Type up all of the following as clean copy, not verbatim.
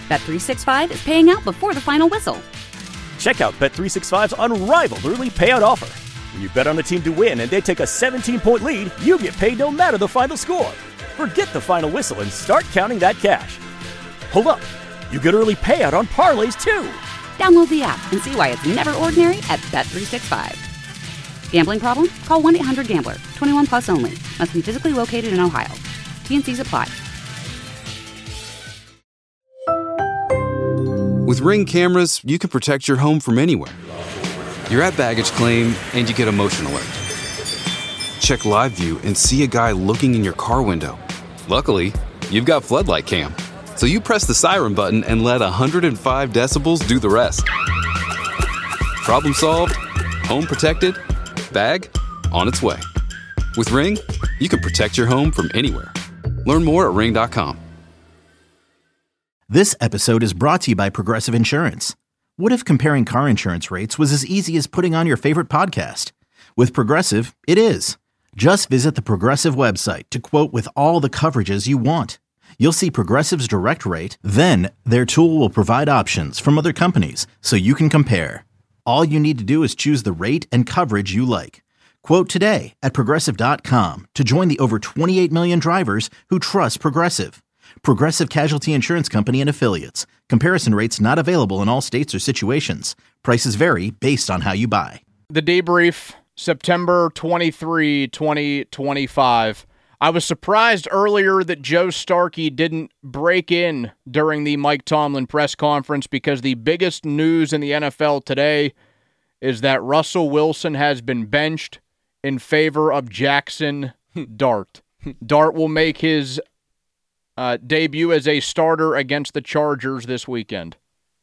Bet365 is paying out before the final whistle. Check out Bet365's unrivaled early payout offer. When you bet on a team to win and they take a 17-point lead, you get paid no matter the final score. Forget the final whistle and start counting that cash. Hold up. You get early payout on parlays, too. Download the app and see why it's never ordinary at Bet365. Gambling problem? Call 1-800-GAMBLER. 21 plus only. Must be physically located in Ohio. T&Cs apply. With Ring cameras, you can protect your home from anywhere. You're at baggage claim and you get a motion alert. Check live view and see a guy looking in your car window. Luckily, you've got Floodlight Cam. So you press the siren button and let 105 decibels do the rest. Problem solved, home protected, bag on its way. With Ring, you can protect your home from anywhere. Learn more at ring.com. This episode is brought to you by Progressive Insurance. What if comparing car insurance rates was as easy as putting on your favorite podcast? With Progressive, it is. Just visit the Progressive website to quote with all the coverages you want. You'll see Progressive's direct rate, then their tool will provide options from other companies so you can compare. All you need to do is choose the rate and coverage you like. Quote today at Progressive.com to join the over 28 million drivers who trust Progressive. Progressive Casualty Insurance Company and Affiliates. Comparison rates not available in all states or situations. Prices vary based on how you buy. The debrief, September 23, 2025. I was surprised earlier that Joe Starkey didn't break in during the Mike Tomlin press conference because the biggest news in the NFL today is that Russell Wilson has been benched in favor of Jackson Dart. Dart will make his debut as a starter against the Chargers this weekend.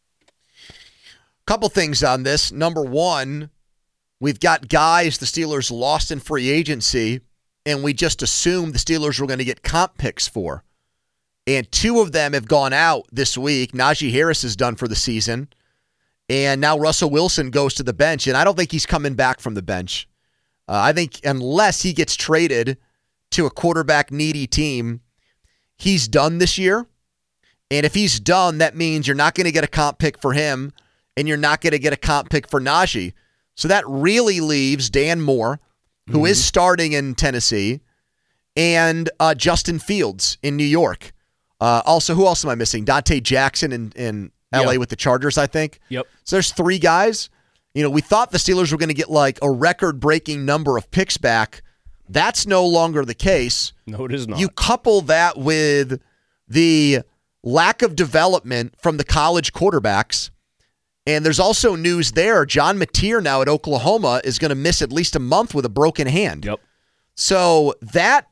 Couple things on this. Number one, we've got guys the Steelers lost in free agency, and we just assumed the Steelers were going to get comp picks for. And two of them have gone out this week. Najee Harris is done for the season, and now Russell Wilson goes to the bench, and I don't think he's coming back from the bench. I think unless he gets traded to a quarterback-needy team, he's done this year. And if he's done, that means you're not going to get a comp pick for him, and you're not going to get a comp pick for Najee. So that really leaves Dan Moore, who is starting in Tennessee, and Justin Fields in New York. Also, who else am I missing? Dante Jackson in L.A. with the Chargers, I think. Yep. So there's three guys. You know, we thought the Steelers were going to get like a record-breaking number of picks back. That's no longer the case. No, it is not. You couple that with the lack of development from the college quarterbacks, and there's also news there. John Mateer now at Oklahoma is going to miss at least a month with a broken hand. Yep. So that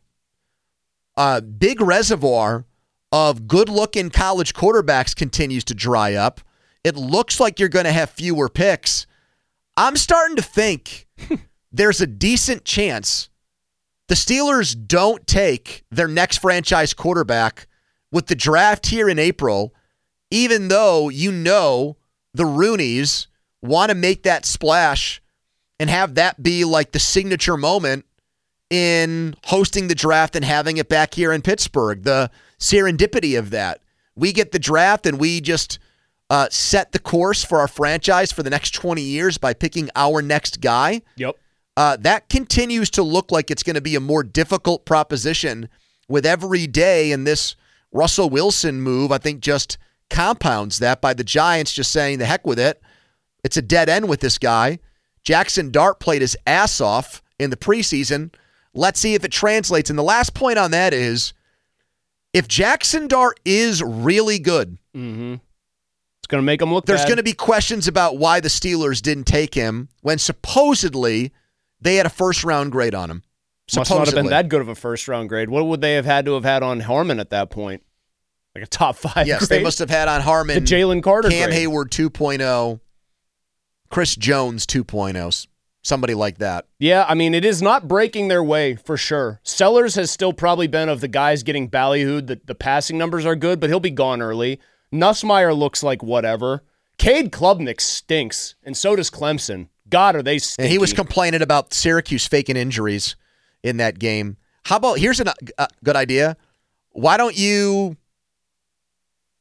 big reservoir of good-looking college quarterbacks continues to dry up. It looks like you're going to have fewer picks. I'm starting to think there's a decent chance the Steelers don't take their next franchise quarterback with the draft here in April, even though you know the Rooneys want to make that splash and have that be like the signature moment in hosting the draft and having it back here in Pittsburgh. The serendipity of that. We get the draft and we just set the course for our franchise for the next 20 years by picking our next guy. Yep. That continues to look like it's going to be a more difficult proposition with every day, and this Russell Wilson move, I think, just compounds that by the Giants just saying the heck with it. It's a dead end with this guy. Jackson Dart played his ass off in the preseason. Let's see if it translates. And the last point on that is, if Jackson Dart is really good, it's going to make him look there's bad. going to be questions about why the Steelers didn't take him when supposedly they had a first-round grade on him. Must not have been that good of a first-round grade. What would they have had to have had on Harmon at that point? Like a top 5 Yes, grade? they must have had on Harmon the Jalen Carter Cam grade. Hayward 2.0, Chris Jones 2.0, somebody like that. Yeah, I mean, it is not breaking their way for sure. Sellers has still probably been of the guys getting ballyhooed. The passing numbers are good, but he'll be gone early. Nussmeier looks like whatever. Cade Klubnik stinks, and so does Clemson. God, are they stinky. And he was complaining about Syracuse faking injuries in that game. How about, here's a good idea. Why don't you,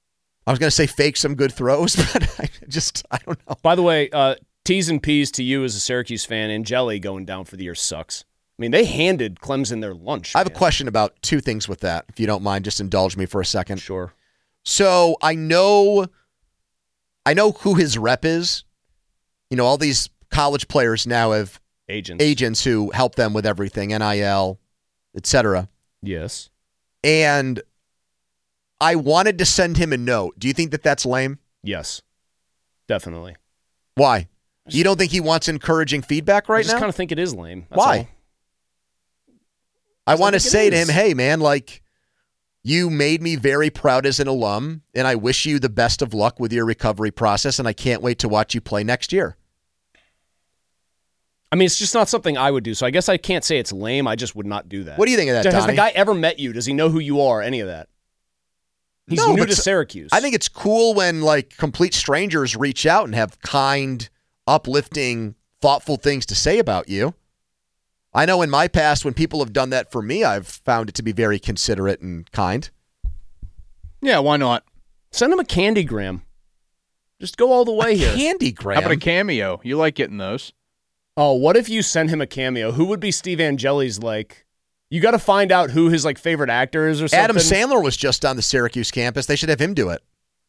I was going to say fake some good throws, but I don't know. By the way, T's and P's to you as a Syracuse fan, Angeli going down for the year sucks. I mean, they handed Clemson their lunch. I have a question about two things with that, if you don't mind. Just indulge me for a second. Sure. So I know who his rep is. You know, all these college players now have agents who help them with everything, NIL, etc. Yes. And I wanted to send him a note. Do you think that that's lame? Yes, definitely. Why? You don't think he wants encouraging feedback right now? I just kind of think it is lame. That's Why? all. I want to say to him, hey, man, like, you made me very proud as an alum, and I wish you the best of luck with your recovery process, and I can't wait to watch you play next year. I mean, it's just not something I would do, so I guess I can't say it's lame. I just would not do that. What do you think of that, Has Donnie? the guy ever met you? Does he know who you are? Any of that? He's new to Syracuse. I think it's cool when, like, complete strangers reach out and have kind, uplifting, thoughtful things to say about you. I know in my past, when people have done that for me, I've found it to be very considerate and kind. Yeah, why not? Send him a candygram. Just go all the way here. Candygram? How about a cameo? You like getting those. Oh, what if you send him a cameo? Who would be Steve Angeli's, like... You got to find out who his, like, favorite actor is or something. Adam Sandler was just on the Syracuse campus. They should have him do it.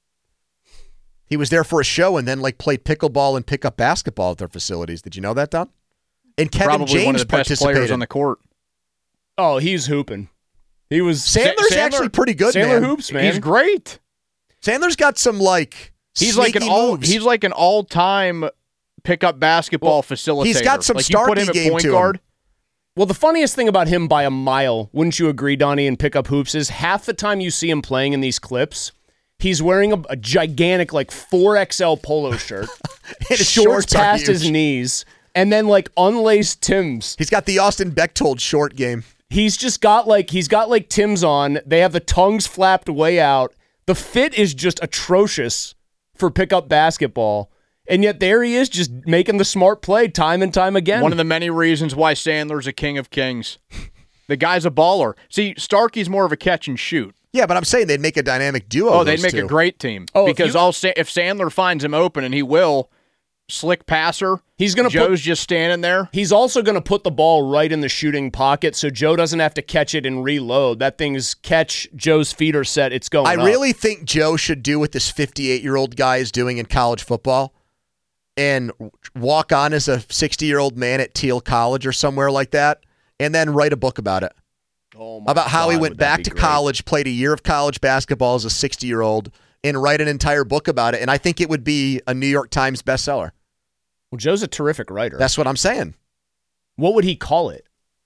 He was there for a show and then, like, played pickleball and pickup basketball at their facilities. Did you know that, Don? And Kevin Probably James one of the best participated. players on the court. Oh, he's hooping. He was... Sandler's actually pretty good, Sandler man. hoops, man. He's great. Sandler's got some, like, He's like an all-time pickup basketball facilitator. He's got some like, you put him Starkey at game point to him. guard. Well, the funniest thing about him by a mile, wouldn't you agree, Donnie, in pickup hoops, is half the time you see him playing in these clips, he's wearing a gigantic, like, 4XL polo shirt, And his shorts shorts are past his huge. knees, and then, like, unlaced Timbs. He's got the Austin Bechtold short game. He's got Timbs on. They have the tongues flapped way out. The fit is just atrocious for pickup basketball. And yet there he is just making the smart play time and time again. One of the many reasons why Sandler's a king of kings. The guy's a baller. See, Starkey's more of a catch and shoot. Yeah, but I'm saying they'd make a dynamic duo. Oh, they'd those make two. a great team. Oh, because if Sandler finds him open, and he will, slick passer, Joe's just standing there. He's also going to put the ball right in the shooting pocket so Joe doesn't have to catch it and reload. That thing's catch, Joe's feet are set, it's going up. I really think Joe should do what this 58-year-old guy is doing in college football and walk on as a 60-year-old man at Thiel College or somewhere like that, and then write a book about it. About how he went back to college, played a year of college basketball as a 60-year-old, and write an entire book about it. And I think it would be a New York Times bestseller. Well, Joe's a terrific writer. That's what I'm saying. What would he call it?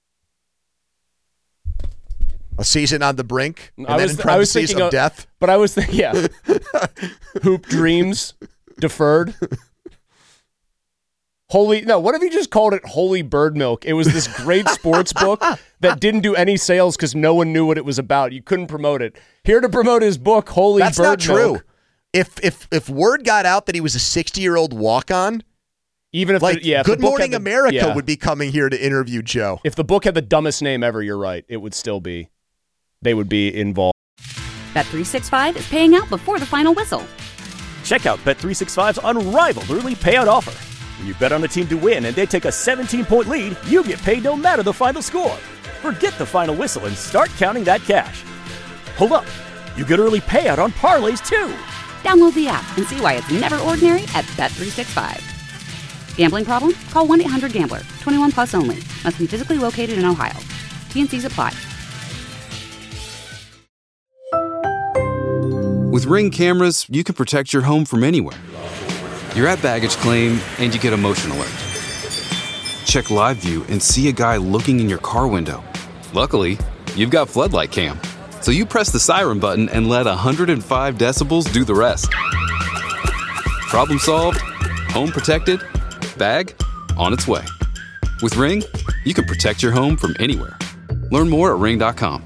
A season on the brink, and then in I was parentheses thinking of death. But I was thinking, yeah. Hoop dreams deferred. What if you just called it Holy Bird Milk? It was this great sports book that didn't do any sales because no one knew what it was about. You couldn't promote it. Here to promote his book, Holy That's Bird not Milk. true. If word got out that he was a 60-year-old walk-on, even if if Good the book Morning had America would be coming here to interview Joe. If the book had the dumbest name ever, you're right. It would still be. They would be involved. Bet365 is paying out before the final whistle. Check out Bet365's unrivaled early payout offer. When you bet on a team to win and they take a 17-point lead, you get paid no matter the final score. Forget the final whistle and start counting that cash. Hold up. You get early payout on parlays, too. Download the app and see why it's never ordinary at Bet365. Gambling problem? Call 1-800-GAMBLER. 21 plus only. Must be physically located in Ohio. T&Cs apply. With Ring cameras, you can protect your home from anywhere. You're at baggage claim and you get a motion alert. Check live view and see a guy looking in your car window. Luckily, you've got Floodlight Cam. So you press the siren button and let 105 decibels do the rest. Problem solved, home protected, bag on its way. With Ring, you can protect your home from anywhere. Learn more at ring.com.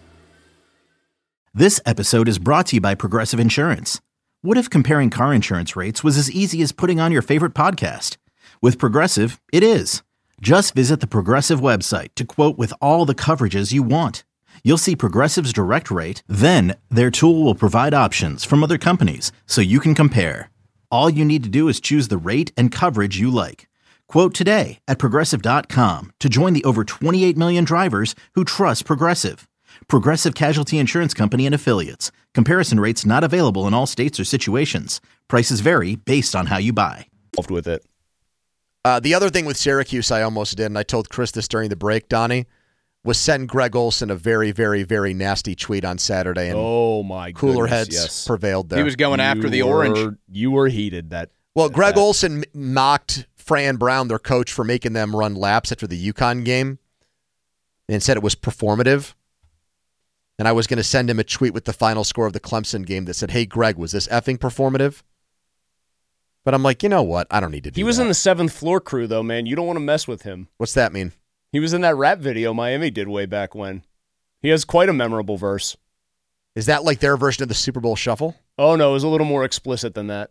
This episode is brought to you by Progressive Insurance. What if comparing car insurance rates was as easy as putting on your favorite podcast? With Progressive, it is. Just visit the Progressive website to quote with all the coverages you want. you'll see Progressive's direct rate, then their tool will provide options from other companies so you can compare. All you need to do is choose the rate and coverage you like. Quote today at Progressive.com to join the over 28 million drivers who trust Progressive. Progressive Casualty Insurance Company and Affiliates. Comparison rates not available in all states or situations. Prices vary based on how you buy. With it. The other thing with Syracuse I almost did, and I told Chris this during the break, Donnie, was send Greg Olson a very, very, very nasty tweet on Saturday. And oh, my goodness. Cooler heads prevailed there. He was going after the orange. You were heated. Greg Olson mocked Fran Brown, their coach, for making them run laps after the UConn game and said it was performative. And I was going to send him a tweet with the final score of the Clemson game that said, hey, Greg, was this effing performative? But I'm like, you know what? I don't need to do that. He was in the 7th floor crew, though, man. You don't want to mess with him. What's that mean? He was in that rap video Miami did way back when. He has quite a memorable verse. Is that like their version of the Super Bowl Shuffle? Oh, no, it was a little more explicit than that.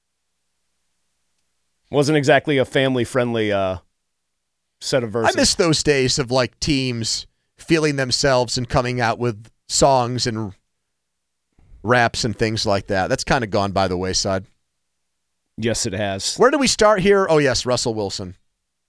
Wasn't exactly a family-friendly set of verses. I miss those days of like teams feeling themselves and coming out with songs and raps and things like that. That's kind of gone by the wayside. Yes, it has. Where do we start here? Oh, yes, Russell Wilson.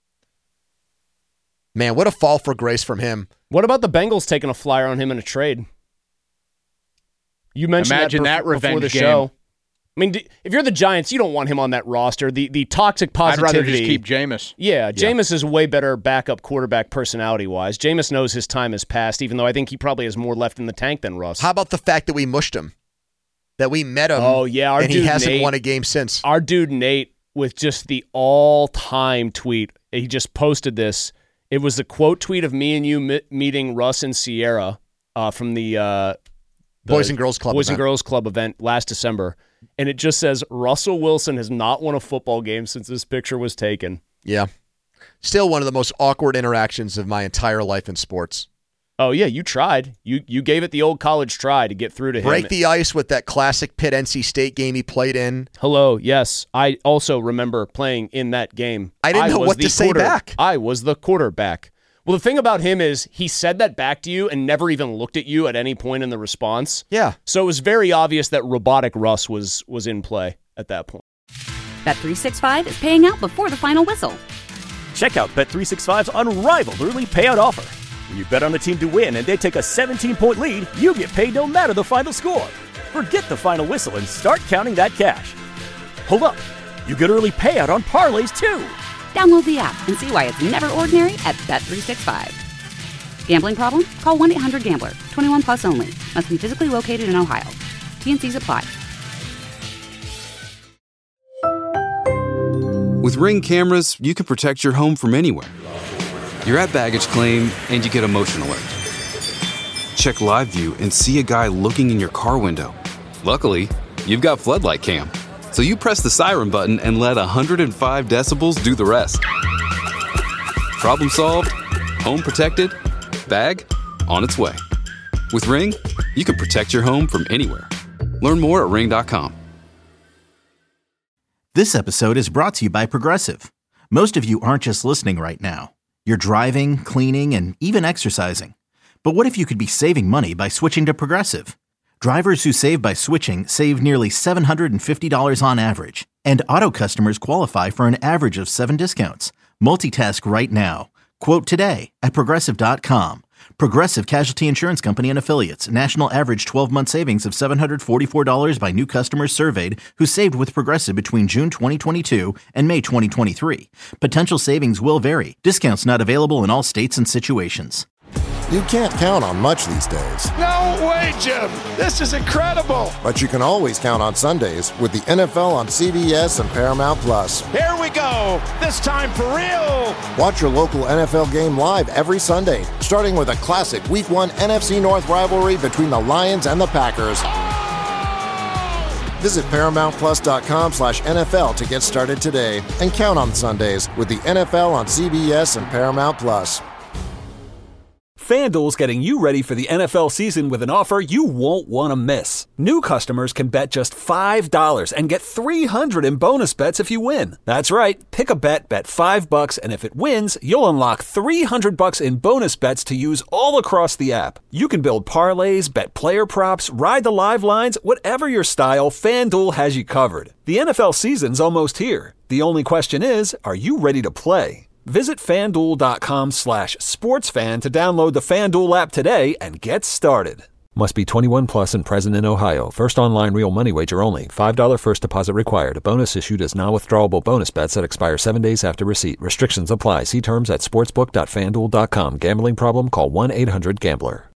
Man, what a fall for grace from him. What about the Bengals taking a flyer on him in a trade? You mentioned that before the show. I mean, if you're the Giants, you don't want him on that roster. The toxic positivity. I'd rather just keep Jameis. Yeah, Jameis is a way better backup quarterback personality-wise. Jameis knows his time has passed, even though I think he probably has more left in the tank than Russ. How about the fact that we mushed him? That we met him, and he hasn't won a game since. Our dude Nate, with just the all-time tweet, he just posted this. It was the quote tweet of me and you meeting Russ and Sierra from the Boys and Girls Club event last December. And it just says, Russell Wilson has not won a football game since this picture was taken. Yeah. Still one of the most awkward interactions of my entire life in sports. Oh, yeah, you tried. You gave it the old college try to get through to him. Break the ice with that classic Pitt NC State game he played in. Hello, yes. I also remember playing in that game. I didn't know what to say back. I was the quarterback. Well, the thing about him is he said that back to you and never even looked at you at any point in the response. Yeah. So it was very obvious that robotic Russ was in play at that point. Bet365 is paying out before the final whistle. Check out Bet365's unrivaled early payout offer. When you bet on a team to win and they take a 17-point lead, you get paid no matter the final score. Forget the final whistle and start counting that cash. Hold up. You get early payout on parlays, too. Download the app and see why it's never ordinary at Bet365. Gambling problem? Call 1-800-GAMBLER. 21 plus only. Must be physically located in Ohio. T&Cs apply. With Ring cameras, you can protect your home from anywhere. You're at baggage claim and you get a motion alert. Check live view and see a guy looking in your car window. Luckily, you've got floodlight cam. So you press the siren button and let 105 decibels do the rest. Problem solved, home protected, bag on its way. With Ring, you can protect your home from anywhere. Learn more at Ring.com. This episode is brought to you by Progressive. Most of you aren't just listening right now. You're driving, cleaning, and even exercising. But what if you could be saving money by switching to Progressive? Drivers who save by switching save nearly $750 on average. And auto customers qualify for an average of 7 discounts. Multitask right now. Quote today at Progressive.com. Progressive Casualty Insurance Company and Affiliates. National average 12-month savings of $744 by new customers surveyed who saved with Progressive between June 2022 and May 2023. Potential savings will vary. Discounts not available in all states and situations. You can't count on much these days. No way, Jim. This is incredible. But you can always count on Sundays with the NFL on CBS and Paramount Plus. Here we go. This time for real. Watch your local NFL game live every Sunday, starting with a classic Week 1 NFC North rivalry between the Lions and the Packers. Visit ParamountPlus.com/NFL to get started today and count on Sundays with the NFL on CBS and Paramount Plus. FanDuel's getting you ready for the NFL season with an offer you won't want to miss. New customers can bet just $5 and get $300 in bonus bets if you win. That's right. Pick a bet, bet $5, and if it wins, you'll unlock $300 in bonus bets to use all across the app. You can build parlays, bet player props, ride the live lines, whatever your style, FanDuel has you covered. The NFL season's almost here. The only question is, are you ready to play? Visit FanDuel.com/sportsfan to download the FanDuel app today and get started. Must be 21 plus and present in Ohio. First online real money wager only. $5 first deposit required. Bonus issued as non-withdrawable bonus bets that expire 7 days after receipt. Restrictions apply. See terms at sportsbook.fanduel.com. Gambling problem? Call 1-800-GAMBLER.